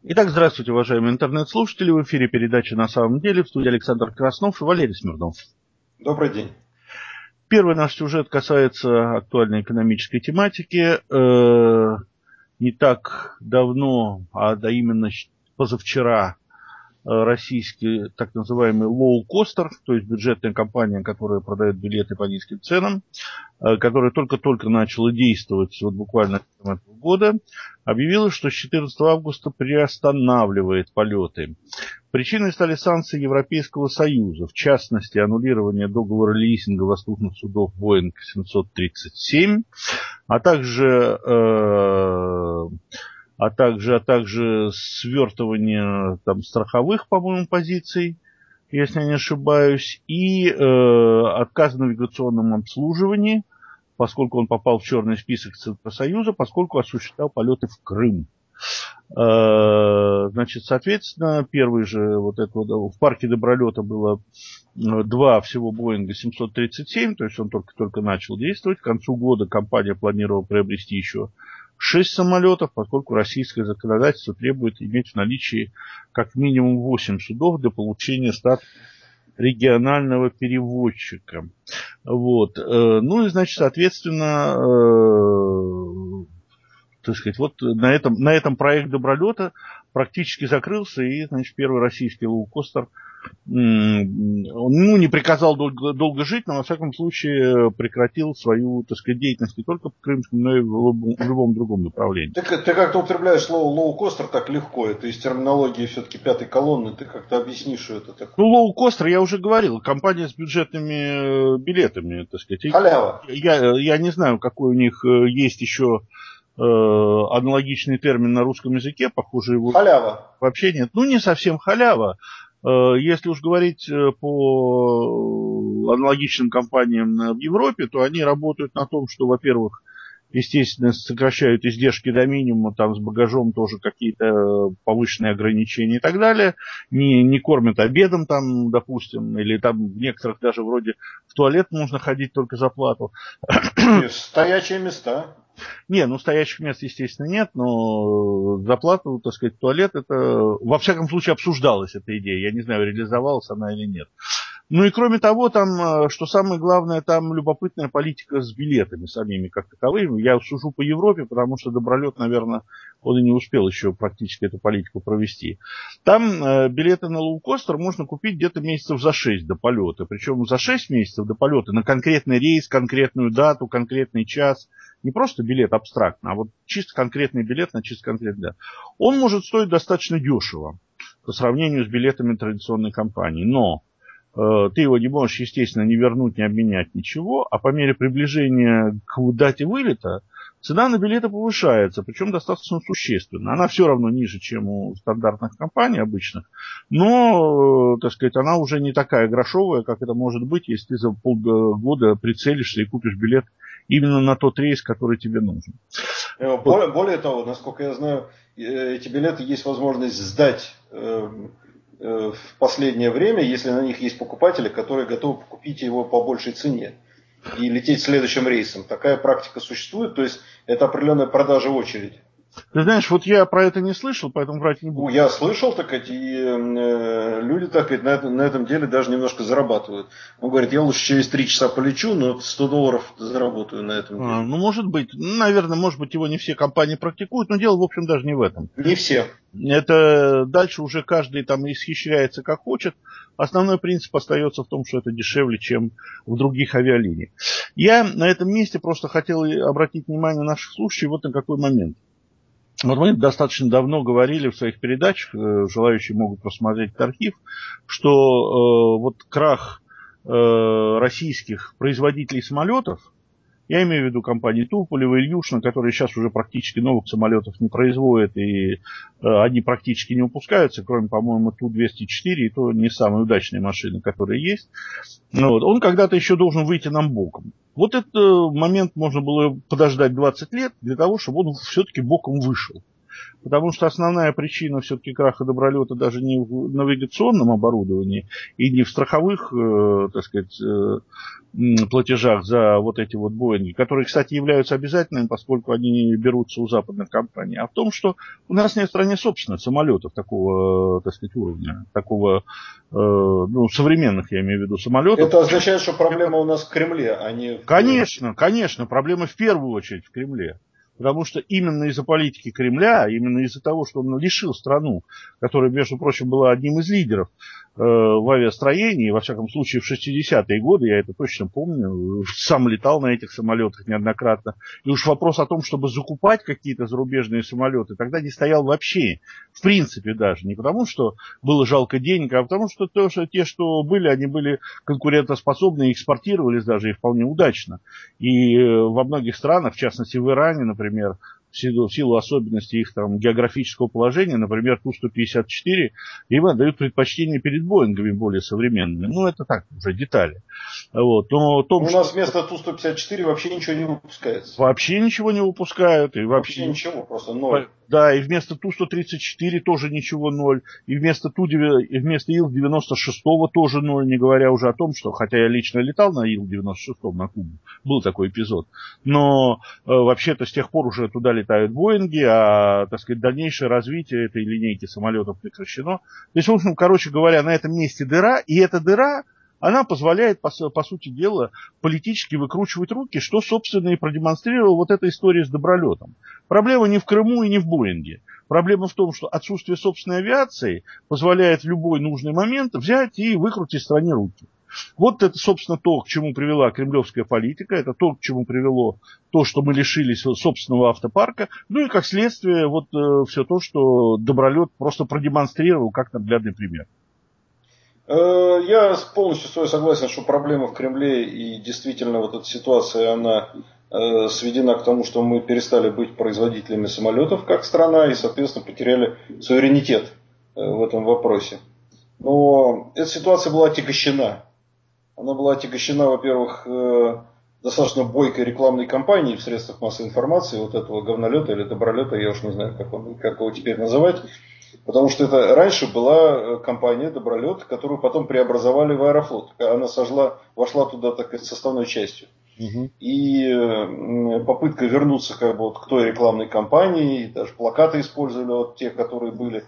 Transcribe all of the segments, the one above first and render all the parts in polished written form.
Итак, здравствуйте, уважаемые интернет-слушатели. В эфире передача «На самом деле», в студии Александр Краснов и Валерий Смирнов. Добрый день. Первый наш сюжет касается актуальной экономической тематики. Не так давно, а именно позавчера, российский так называемый лоукостер, то есть бюджетная компания, которая продает билеты по низким ценам, которая только-только начала действовать вот буквально с этого года, объявила, что с 14 августа приостанавливает полеты. Причиной стали санкции Европейского Союза, в частности, аннулирование договора лизинга воздушных судов Boeing 737, а также свертывание там страховых, по-моему, позиций, если я не ошибаюсь, и отказ в навигационном обслуживании, поскольку он попал в черный список Центросоюза, поскольку осуществлял полеты в Крым. Значит, соответственно, первый же в парке добролета было два всего Боинга 737, то есть он только начал действовать. К концу года компания планировала приобрести еще 6 самолетов, поскольку российское законодательство требует иметь в наличии как минимум 8 судов для получения статуса регионального перевозчика. Вот. Ну и, значит, соответственно, так сказать, вот на этом проект добролета практически закрылся, и, значит, первый российский лоукостер, не приказал долго жить, но, во всяком случае, прекратил свою, так сказать, деятельность не только по Крымскому, но и в любом другом направлении. Ты как-то употребляешь слово лоукостер так легко, это из терминологии все-таки пятой колонны, ты как-то объяснишь, что это такое? Ну, лоукостер, я уже говорил, компания с бюджетными билетами, так сказать. Халява. Я не знаю, какой у них есть еще аналогичный термин на русском языке, похоже, его халява вообще нет. Ну, не совсем халява. Если уж говорить по аналогичным компаниям в Европе, то они работают на том, что, во-первых, естественно, сокращают издержки до минимума, там с багажом тоже какие-то повышенные ограничения и так далее. Не кормят обедом, там, допустим, или там в некоторых даже вроде в туалет можно ходить только за плату. Стоячие места. Стоящих мест, естественно, нет, но за плату, так сказать, туалет, это, во всяком случае, обсуждалась эта идея. Я не знаю, реализовалась она или нет. Ну и кроме того, там, что самое главное, там любопытная политика с билетами самими как таковыми. Я сужу по Европе, потому что добролет, наверное, он и не успел еще практически эту политику провести. Там билеты на лоукостер можно купить где-то месяцев за 6 до полета. Причем за 6 месяцев до полета на конкретный рейс, конкретную дату, конкретный час. Не просто билет абстрактно, а вот чисто конкретный билет на чисто конкретный дату. Он может стоить достаточно дешево по сравнению с билетами традиционной компании. Но ты его не можешь, естественно, не вернуть, не обменять, ничего, а по мере приближения к дате вылета цена на билеты повышается, причем достаточно существенно. Она все равно ниже, чем у стандартных компаний обычных, но, так сказать, она уже не такая грошовая, как это может быть, если ты за полгода прицелишься и купишь билет именно на тот рейс, который тебе нужен. Более того, насколько я знаю, эти билеты есть возможность сдать в последнее время, если на них есть покупатели, которые готовы купить его по большей цене и лететь следующим рейсом. Такая практика существует, то есть это определенная продажа в очереди. Ты знаешь, вот я про это не слышал, поэтому врать не буду. Я слышал, так сказать, и люди, так сказать, на этом деле даже немножко зарабатывают. Он говорит, я лучше через 3 часа полечу, но $100 заработаю на этом деле. Может быть. Наверное, может быть, его не все компании практикуют, но дело, в общем, даже не в этом. Не все. Это дальше уже каждый там исхищряется как хочет. Основной принцип остается в том, что это дешевле, чем в других авиалиниях. Я на этом месте просто хотел обратить внимание наших слушателей вот на какой момент. Вот мы достаточно давно говорили в своих передачах, желающие могут посмотреть архив, что вот крах российских производителей самолетов, я имею в виду компании Туполева, Ильюшина, которые сейчас уже практически новых самолетов не производят, и они практически не выпускаются, кроме, по-моему, Ту-204, и то не самые удачные машины, которые есть. Он когда-то еще должен выйти нам боком. Вот этот момент можно было подождать 20 лет для того, чтобы он все-таки боком вышел. потому что основная причина все-таки краха Добролета даже не в навигационном оборудовании и не в страховых, так сказать, платежах за вот эти вот Боинги, которые, кстати, являются обязательными, поскольку они берутся у западных компаний, а в том, что у нас нет в стране собственно самолетов такого, так сказать, уровня, такого, современных, я имею в виду, самолетов. Это означает, что проблема у нас в Кремле, а не в... Конечно, проблема в первую очередь в Кремле. Потому что именно из-за политики Кремля, именно из-за того, что он лишил страну, которая, между прочим, была одним из лидеров в авиастроении, во всяком случае в 60-е годы, я это точно помню, сам летал на этих самолетах неоднократно. И уж вопрос о том, чтобы закупать какие-то зарубежные самолеты, тогда не стоял вообще, в принципе даже. Не потому, что было жалко денег, а потому, что те, что были, они были конкурентоспособны и экспортировались даже и вполне удачно. И во многих странах, в частности в Иране, например, в силу особенностей их там географического положения, например, Ту-154, им отдают предпочтение перед Боингами более современными. Ну, это так, уже детали. Вот. Но том, у нас вместо Ту-154 вообще ничего не выпускается. Вообще ничего не выпускают. И вообще ничего, просто ноль. Да, и вместо Ту-134 тоже ничего ноль. И вместо Ил-96 тоже ноль, не говоря уже о том, что, хотя я лично летал на Ил-96 на Кубу, был такой эпизод, но вообще-то с тех пор уже туда летают Боинги, а, так сказать, дальнейшее развитие этой линейки самолетов прекращено. То есть, в общем, короче говоря, на этом месте дыра, и эта дыра, она позволяет, по сути дела, политически выкручивать руки, что, собственно, и продемонстрировала вот эта история с Добролетом. Проблема не в Крыму и не в Боинге. Проблема в том, что отсутствие собственной авиации позволяет в любой нужный момент взять и выкрутить стране руки. Вот это, собственно, то, к чему привела кремлевская политика, это то, к чему привело то, что мы лишились собственного автопарка, ну и, как следствие, вот все то, что Добролет просто продемонстрировал как наглядный пример. Я полностью с тобой согласен, что проблема в Кремле, и действительно вот эта ситуация, она сведена к тому, что мы перестали быть производителями самолетов как страна и, соответственно, потеряли суверенитет в этом вопросе. Но эта ситуация была отягощена. Она была отягощена, во-первых, достаточно бойкой рекламной кампанией в средствах массовой информации, вот этого говнолета или добролета, я уж не знаю, как его теперь называть. Потому что это раньше была компания Добролет, которую потом преобразовали в Аэрофлот. Она вошла туда так сказать, составной частью. Угу. И попытка вернуться как бы, вот, к той рекламной кампании, даже плакаты использовали вот, те, которые были,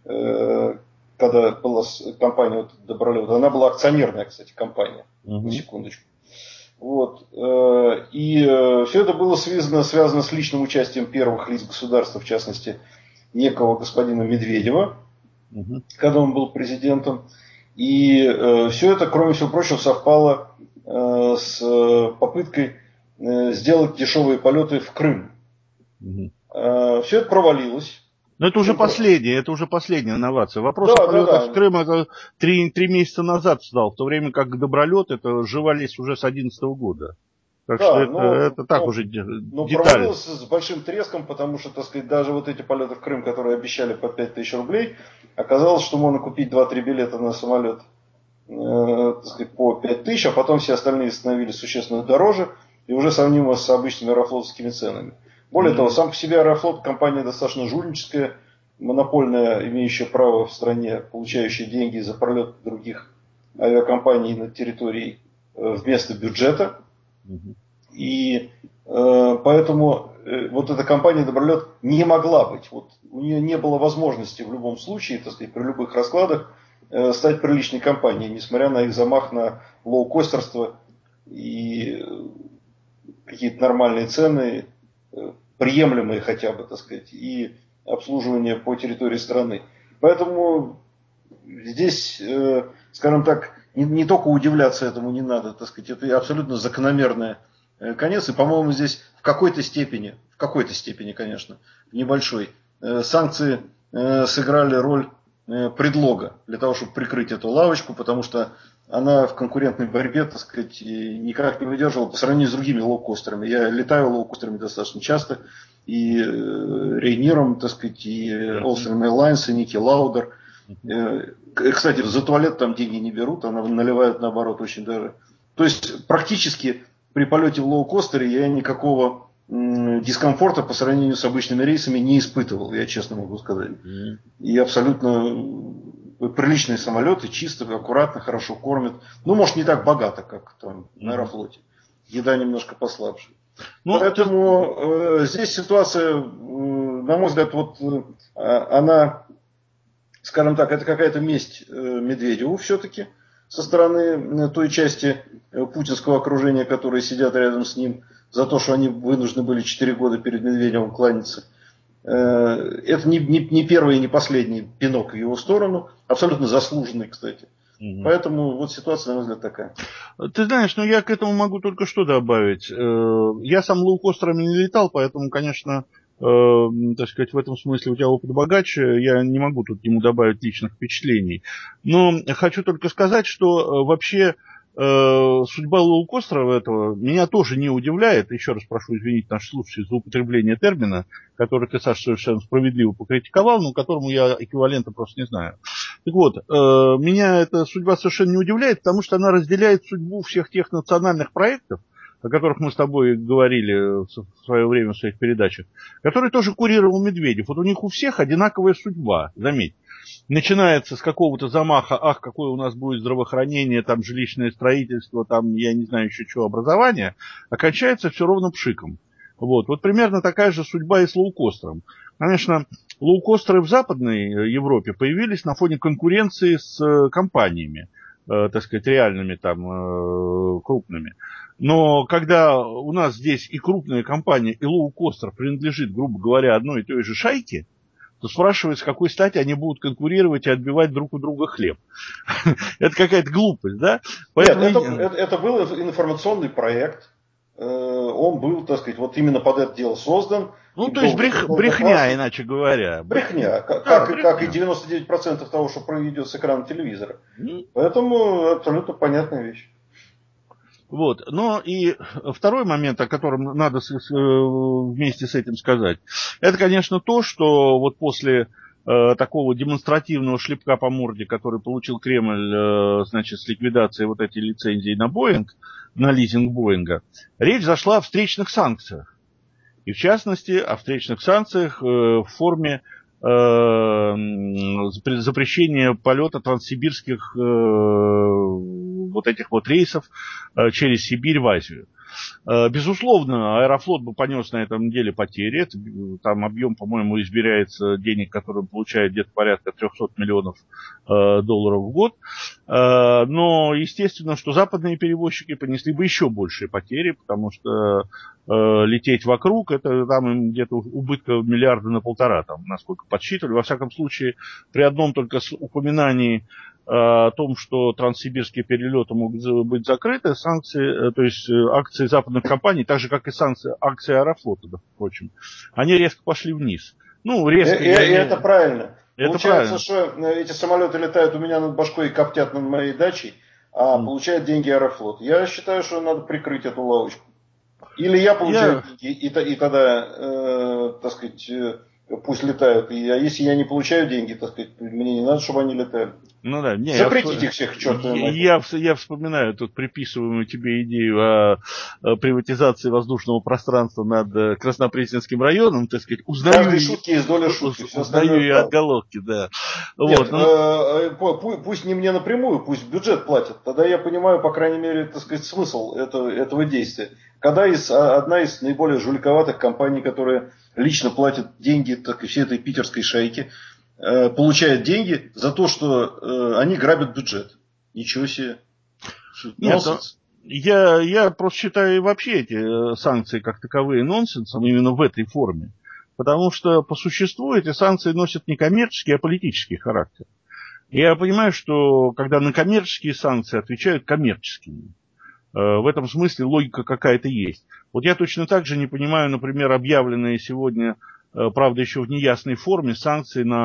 когда была компания вот, Добролет. Она была акционерная, кстати, компания. Угу. На секундочку. Вот. И все это было связано с личным участием первых лиц государства, в частности, некого господина Медведева, когда он был президентом. И все это, кроме всего прочего, совпало с попыткой сделать дешевые полеты в Крым. Все это провалилось. Но это уже последняя инновация. Вопрос о полетах в Крым это 3 месяца назад стал, в то время как Добролет это жевались уже с 2011 года. Так что это так уже детали. Но провалилось с большим треском, потому что, так сказать, даже вот эти полеты в Крым, которые обещали по 5000 рублей, оказалось, что можно купить 2-3 билета на самолет так сказать, по 5000, а потом все остальные становились существенно дороже и уже сравнимо с обычными аэрофлотскими ценами. Более того, сам по себе Аэрофлот компания достаточно жульническая, монопольная, имеющая право в стране, получающая деньги за пролет других авиакомпаний на территории вместо бюджета. И поэтому вот эта компания Добролет не могла быть. Вот, у нее не было возможности в любом случае, так сказать, при любых раскладах стать приличной компанией, несмотря на их замах на лоукостерство и какие-то нормальные цены, приемлемые хотя бы, так сказать, и обслуживание по территории страны. Поэтому здесь, скажем так, не только удивляться этому не надо, так сказать, это абсолютно закономерный конец. И, по-моему, здесь в какой-то степени, конечно, небольшой, санкции сыграли роль предлога для того, чтобы прикрыть эту лавочку, потому что она в конкурентной борьбе, так сказать, никак не выдерживала по сравнению с другими лоукостерами. Я летаю лоукостерами достаточно часто, и Рейниром, так сказать, и Austrian Airlines, и Ники Лаудер. Кстати, за туалет там деньги не берут, она наливает наоборот очень даже. То есть практически при полете в лоукостере я никакого дискомфорта по сравнению с обычными рейсами не испытывал, я честно могу сказать. И абсолютно приличные самолеты, чисто, аккуратно, хорошо кормят. Ну, может, не так богато, как там на Аэрофлоте. Еда немножко послабже. Поэтому здесь ситуация, на мой взгляд, вот она, скажем так, это какая-то месть Медведеву все-таки со стороны той части путинского окружения, которые сидят рядом с ним, за то, что они вынуждены были 4 года перед Медведевым кланяться. Это не первый и не последний пинок в его сторону, абсолютно заслуженный, кстати. Поэтому вот ситуация, на мой взгляд, такая. Ты знаешь, ну я к этому могу только что добавить. Я сам лоукостерами не летал, поэтому, конечно, так сказать, в этом смысле у тебя опыт богаче, я не могу тут ему добавить личных впечатлений. Но хочу только сказать, что вообще судьба лоукостера этого меня тоже не удивляет. Еще раз прошу извинить наших слушателей за употребление термина, который ты, Саша, совершенно справедливо покритиковал, но которому я эквивалента просто не знаю. Так вот, меня эта судьба совершенно не удивляет, потому что она разделяет судьбу всех тех национальных проектов, о которых мы с тобой говорили в свое время в своих передачах, которые тоже курировал Медведев. Вот у них у всех одинаковая судьба, заметь. Начинается с какого-то замаха, ах, какое у нас будет здравоохранение, там жилищное строительство, там, я не знаю еще чего, образование, а кончается все ровно пшиком. Вот примерно такая же судьба и с лоукостером. Конечно, лоукостеры в Западной Европе появились на фоне конкуренции с компаниями, так сказать, реальными там, крупными. Но когда у нас здесь и крупная компания, и лоукостер принадлежит, грубо говоря, одной и той же шайке, то спрашивают, с какой стати они будут конкурировать и отбивать друг у друга хлеб. Это какая-то глупость, да? Нет, это был информационный проект. Он был, так сказать, вот именно под это дело создан. Ну, то есть брехня, иначе говоря. Брехня, как и 99% того, что идет с экрана телевизора. Поэтому абсолютно понятная вещь. Вот. Но и второй момент, о котором надо вместе с этим сказать, это, конечно, то, что вот после такого демонстративного шлепка по морде, который получил Кремль, значит, с ликвидацией вот этой лицензии на Боинг, на лизинг Боинга, речь зашла о встречных санкциях. И в частности, о встречных санкциях в форме запрещения полета транссибирских вот этих вот рейсов через Сибирь в Азию. Безусловно, Аэрофлот бы понес на этом деле потери. Там объем, по-моему, измеряется денег, которые он получает где-то порядка 300 миллионов долларов в год. Но, естественно, что западные перевозчики понесли бы еще большие потери, потому что лететь вокруг, это там им где-то убытка 1,5 миллиарда, там, насколько подсчитывали. Во всяком случае, при одном только упоминании о том, что транссибирские перелеты могут быть закрыты, санкции, то есть акции западных компаний, так же, как и акции Аэрофлота, впрочем, они резко пошли вниз. Ну, резко. И это правильно. Это Получается, правильно. что эти самолеты летают у меня над башкой и коптят над моей дачей, а получает деньги Аэрофлот. Я считаю, что надо прикрыть эту лавочку. Или я получаю деньги, и тогда, так сказать, пусть летают. А если я не получаю деньги, так сказать, мне не надо, чтобы они летали. Ну да, запретить их всех, чертовой матери. Я вспоминаю тут приписываемую тебе идею о приватизации воздушного пространства над Краснопресненским районом, так сказать, Каждой шутки есть доля шутки. Узнаю и отголовки, да. Нет, пусть не мне напрямую, пусть бюджет платит. Тогда я понимаю, по крайней мере, так сказать, смысл этого действия. Когда одна из наиболее жуликоватых компаний, которая лично платит деньги так, всей этой питерской шайке, получает деньги за то, что они грабят бюджет. Ничего себе. Нонсенс. Я просто считаю вообще эти санкции как таковые нонсенсом именно в этой форме. Потому что по существу эти санкции носят не коммерческий, а политический характер. Я понимаю, что когда на коммерческие санкции отвечают коммерческими, в этом смысле логика какая-то есть. Вот я точно так же не понимаю, например, объявленные сегодня, правда, еще в неясной форме, санкции на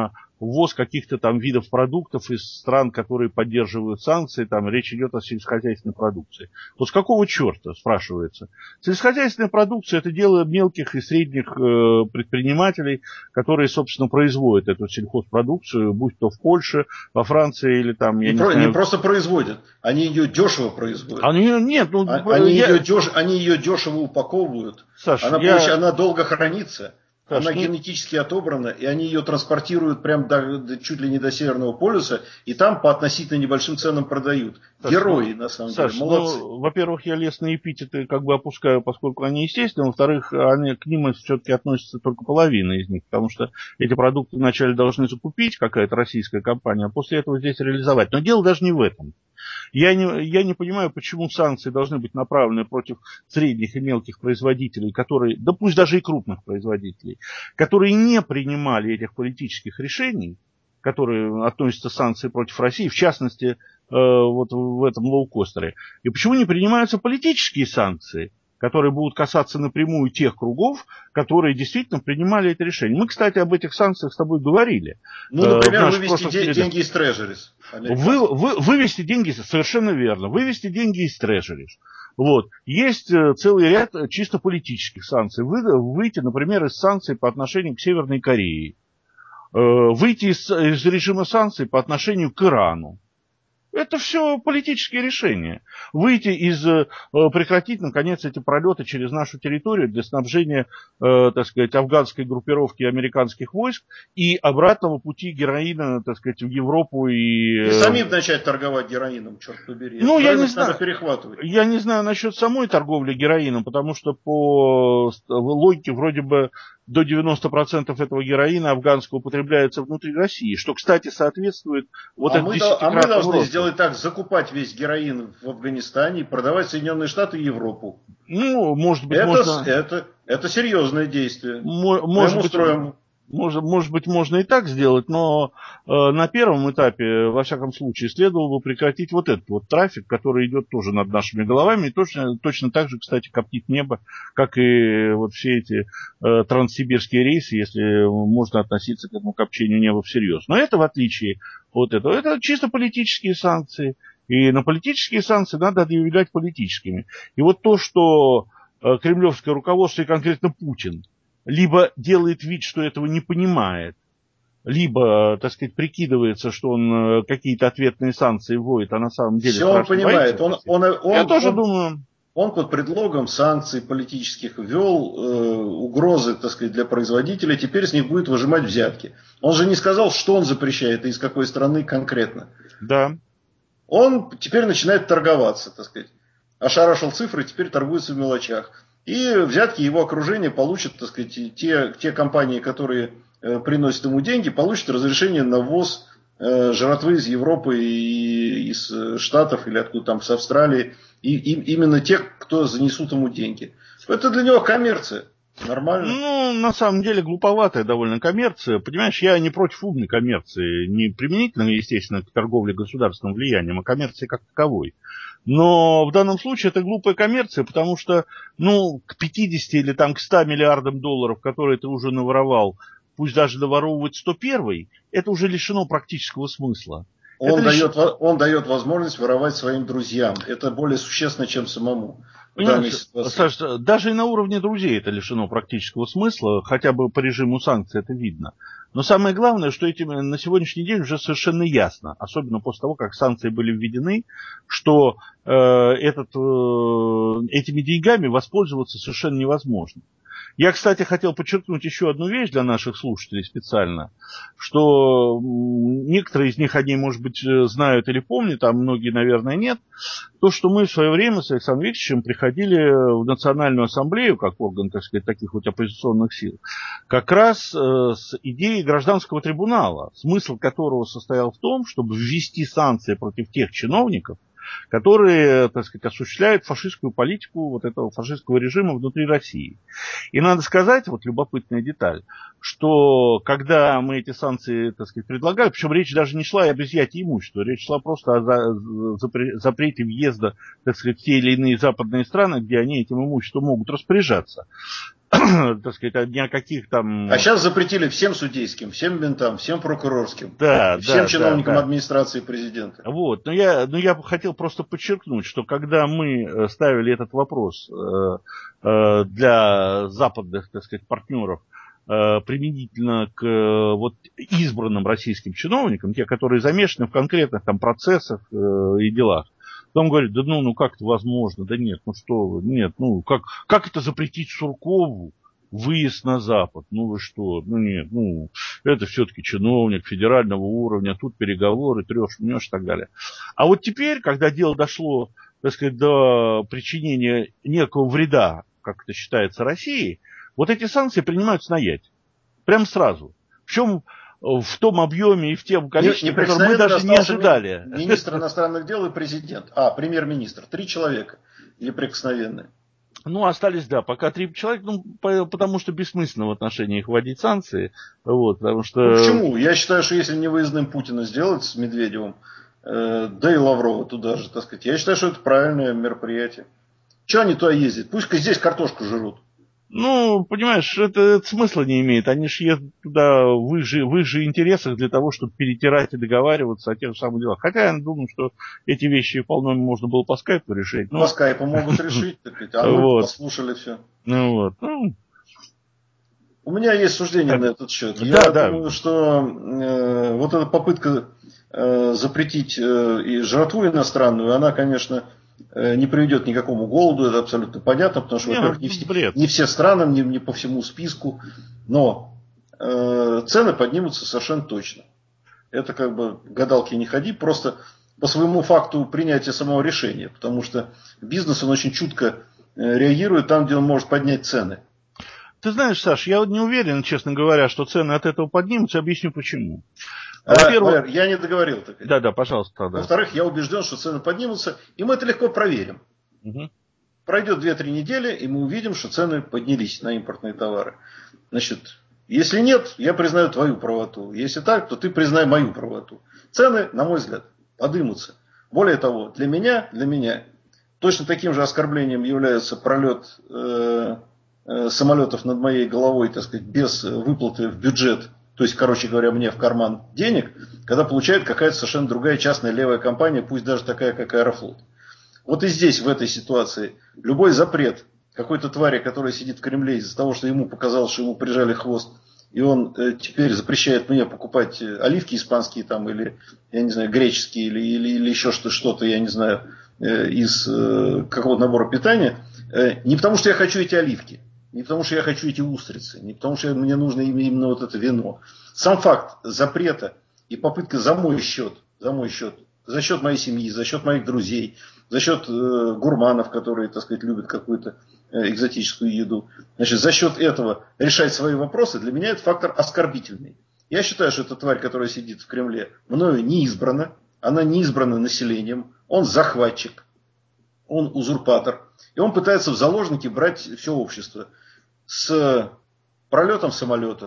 ввоз каких-то там видов продуктов из стран, которые поддерживают санкции, там речь идет о сельскохозяйственной продукции. Вот с какого черта, спрашивается? Сельскохозяйственная продукция – это дело мелких и средних предпринимателей, которые, собственно, производят эту сельхозпродукцию, будь то в Польше, во Франции или там, я не знаю. Не просто производят, они ее дешево производят. Нет, они ее дешево упаковывают. Саш, она долго хранится. Саш, она генетически отобрана, и они ее транспортируют прям чуть ли не до Северного полюса, и там по относительно небольшим ценам продают. Саш, Герои, на самом деле, молодцы. Во-первых, я лестные эпитеты как бы опускаю, поскольку они естественны. Во-вторых, к ним все-таки относится только половина из них, потому что эти продукты вначале должны закупить какая-то российская компания, а после этого здесь реализовать. Но дело даже не в этом. Я не понимаю, почему санкции должны быть направлены против средних и мелких производителей, которые, да пусть даже и крупных производителей, которые не принимали этих политических решений, которые относятся к санкции против России, в частности, вот в этом лоукостере. И почему не принимаются политические санкции, которые будут касаться напрямую тех кругов, которые действительно принимали это решение. Мы, кстати, об этих санкциях с тобой говорили. Например, вывести деньги из трежерис. Вывести деньги, совершенно верно, вывести деньги из трежерис. Вот. Есть целый ряд чисто политических санкций. Выйти, например, из санкций по отношению к Северной Корее. Выйти из режима санкций по отношению к Ирану. Это все политические решения. Прекратить, наконец, эти пролеты через нашу территорию для снабжения, так сказать, афганской группировки американских войск и обратного пути героина, так сказать, в Европу и самим начать торговать героином, черт побери. Я не знаю. Я не знаю насчет самой торговли героином, потому что по логике вроде бы до 90% этого героина афганского употребляется внутри России, что, кстати, соответствует мы должны сделать так, закупать весь героин в Афганистане и продавать в Соединенные Штаты и Европу. Может быть, это серьезное действие. Может быть, можно и так сделать, но на первом этапе, во всяком случае, следовало бы прекратить вот этот вот трафик, который идет тоже над нашими головами, и точно так же, кстати, коптит небо, как и вот все эти транссибирские рейсы, если можно относиться к этому копчению неба всерьез. Но это, в отличие от этого, это чисто политические санкции, и на политические санкции надо объявлять политическими. И вот то, что кремлевское руководство и конкретно Путин либо делает вид, что этого не понимает, либо, так сказать, прикидывается, что он какие-то ответные санкции вводит, а на самом деле... Все он понимает. Я тоже думаю... Он под предлогом санкций политических ввел угрозы, так сказать, для производителя, теперь с них будет выжимать взятки. Он же не сказал, что он запрещает и из какой страны конкретно. Да. Он теперь начинает торговаться, так сказать. Ошарашил цифры, теперь торгуется в мелочах. И взятки его окружения получат, так сказать, те компании, которые приносят ему деньги, получат разрешение на ввоз жратвы из Европы и из Штатов или откуда там, с Австралии. И именно те, кто занесут ему деньги. Это для него коммерция. Нормально. На самом деле, глуповатая довольно коммерция. Понимаешь, я не против умной коммерции. Не применительно, естественно, к торговле государственным влиянием, а коммерции как таковой. Но в данном случае это глупая коммерция, потому что, к 50 или там к 100 миллиардам долларов, которые ты уже наворовал, пусть даже наворовывать 101, это уже лишено практического смысла. Он дает возможность воровать своим друзьям. Это более существенно, чем самому. Саш, даже и на уровне друзей это лишено практического смысла, хотя бы по режиму санкций это видно. Но самое главное, что на сегодняшний день уже совершенно ясно, особенно после того, как санкции были введены, что этими деньгами воспользоваться совершенно невозможно. Я, кстати, хотел подчеркнуть еще одну вещь для наших слушателей специально, что некоторые из них, они, может быть, знают или помнят, а многие, наверное, нет, то, что мы в свое время с Александром Викторовичем приходили в Национальную ассамблею, как орган, так сказать, таких вот оппозиционных сил, как раз с идеей гражданского трибунала, смысл которого состоял в том, чтобы ввести санкции против тех чиновников, которые, так сказать, осуществляют фашистскую политику вот этого фашистского режима внутри России. И надо сказать, вот любопытная деталь, что когда мы эти санкции, так сказать, предлагали, причем речь даже не шла об изъятии имущества, речь шла просто о запрете въезда, так сказать, в те или иные западные страны, где они этим имуществом могут распоряжаться. так сказать, ни о каких там... А сейчас запретили всем судейским, всем ментам, всем прокурорским, да, всем чиновникам да. администрации президента. Вот, но я хотел просто подчеркнуть, что когда мы ставили этот вопрос для западных, так сказать, партнеров, применительно к вот избранным российским чиновникам, те, которые замешаны в конкретных там процессах и делах, то он говорит, да ну как это возможно, да нет, ну что вы, нет, ну как это запретить Суркову выезд на Запад, ну вы что, ну нет, ну это все-таки чиновник федерального уровня, тут переговоры, трешь, мнешь и так далее. А вот теперь, когда дело дошло, так сказать, до причинения некого вреда, как это считается, России, вот эти санкции принимаются на ять. Прям сразу. Причем в том объеме и в том количестве, которое мы даже не ожидали. Министр иностранных дел и президент. Премьер-министр. 3 человека неприкосновенные. Ну, остались, да, пока 3 человека, ну, потому что бессмысленно в отношении их вводить санкции. Вот, потому что... Ну, почему? Я считаю, что если не выездным Путина сделать с Медведевым, да и Лаврова туда же, так сказать, я считаю, что это правильное мероприятие. Чего они туда ездят? Пусть-ка здесь картошку жрут. Ну, понимаешь, это смысла не имеет. Они же едут туда в их же интересах для того, чтобы перетирать и договариваться о тех же самых делах. Хотя я думаю, что эти вещи вполне можно было по скайпу решить. По скайпу могут решить, так сказать, а мы послушали все. У меня есть суждение на этот счет. Я думаю, что вот эта попытка запретить и жратву иностранную, она, конечно, не приведет ни к какому голоду, это абсолютно понятно, потому что, во-первых, не все страны, не по всему списку, но цены поднимутся совершенно точно. Это как бы гадалки не ходи, просто по своему факту принятия самого решения, потому что бизнес, он очень чутко реагирует там, где он может поднять цены. Ты знаешь, Саш, я не уверен, честно говоря, что цены от этого поднимутся, объясню почему. Во-первых, я не договорил. Да, пожалуйста. Да. Во-вторых, я убежден, что цены поднимутся, и мы это легко проверим. Угу. Пройдет 2-3 недели, и мы увидим, что цены поднялись на импортные товары. Значит, если нет, я признаю твою правоту. Если так, то ты признай мою правоту. Цены, на мой взгляд, поднимутся. Более того, для меня точно таким же оскорблением является пролет самолетов над моей головой, так сказать, без выплаты в бюджет, то есть, короче говоря, мне в карман денег, когда получает какая-то совершенно другая частная левая компания, пусть даже такая, как Аэрофлот. Вот и здесь, в этой ситуации, любой запрет какой-то твари, которая сидит в Кремле из-за того, что ему показалось, что ему прижали хвост, и он теперь запрещает мне покупать оливки испанские там, или, я не знаю, греческие, или еще что-то, я не знаю, из какого-то набора питания, не потому что я хочу эти оливки, не потому что я хочу эти устрицы, не потому что мне нужно именно вот это вино. Сам факт запрета и попытка за мой счет, за счет моей семьи, за счет моих друзей, за счет гурманов, которые, так сказать, любят какую-то экзотическую еду, значит, за счет этого решать свои вопросы, для меня это фактор оскорбительный. Я считаю, что эта тварь, которая сидит в Кремле, мною не избрана, она не избрана населением, он захватчик, он узурпатор, и он пытается в заложники брать все общество. С пролетом самолетов,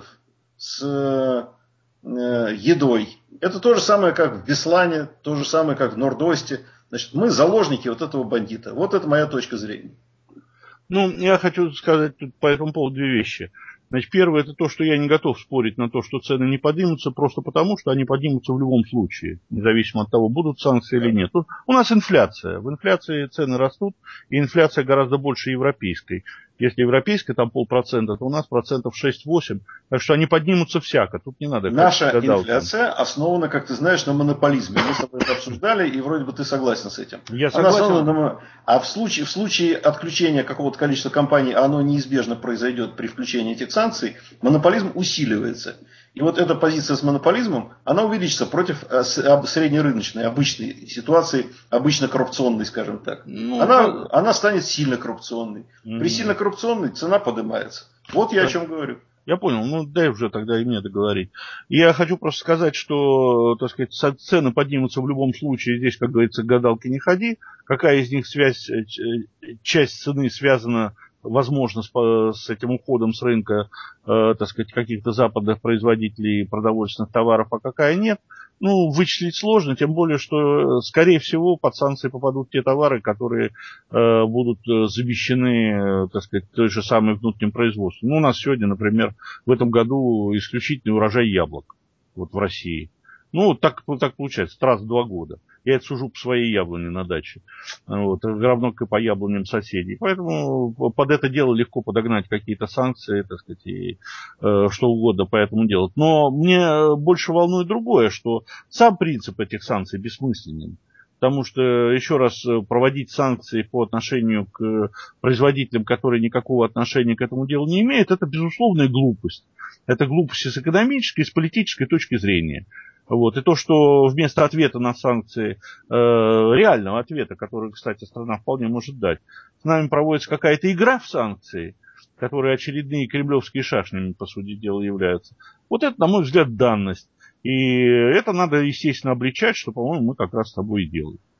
с едой. Это то же самое, как в Беслане, то же самое, как в Норд-Осте. Значит, мы заложники вот этого бандита. Вот это моя точка зрения. Ну, я хочу сказать тут по этому поводу 2 вещи. Значит, первое, это то, что я не готов спорить на то, что цены не поднимутся, просто потому, что они поднимутся в любом случае, независимо от того, будут санкции или нет. У нас инфляция. В инфляции цены растут, и инфляция гораздо больше европейской. Если европейская там 0,5%, то у нас 6-8%. Так что они поднимутся всяко. Тут не надо. Наша инфляция основана, как ты знаешь, на монополизме. Мы с тобой это обсуждали, и вроде бы ты согласен с этим. Я согласен. А в случае отключения какого-то количества компаний, а оно неизбежно произойдет при включении этих санкций, монополизм усиливается. И вот эта позиция с монополизмом, она увеличится против среднерыночной, обычной ситуации, обычно коррупционной, скажем так. Она станет сильно коррупционной. При сильно коррупционной цена поднимается. Вот я о чем говорю. Я понял, ну дай уже тогда и мне договорить. Я хочу просто сказать, что, так сказать, цены поднимутся в любом случае. Здесь, как говорится, гадалки не ходи. Какая из них часть цены связана, возможно, с этим уходом с рынка, так сказать, каких-то западных производителей продовольственных товаров, а какая нет. Ну, вычислить сложно, тем более, что, скорее всего, под санкции попадут те товары, которые будут замещены, так сказать, той же самой внутренним производством. Ну, у нас сегодня, например, в этом году исключительный урожай яблок вот в России. Ну, так получается, раз в 2 года. Я это сужу по своей яблоне на даче. Вот, равно как и по яблоням соседей. Поэтому под это дело легко подогнать какие-то санкции, так сказать, и что угодно по этому делать. Но мне больше волнует другое, что сам принцип этих санкций бессмысленен. Потому что, еще раз, проводить санкции по отношению к производителям, которые никакого отношения к этому делу не имеют, это безусловная глупость. Это глупость и с экономической, и с политической точки зрения. Вот. И то, что вместо ответа на санкции, реального ответа, который, кстати, страна вполне может дать, с нами проводится какая-то игра в санкции, которые очередные кремлевские шашнями, по сути дела, являются. Вот это, на мой взгляд, данность. И это надо, естественно, обличать, что, по-моему, мы как раз с тобой и делаем.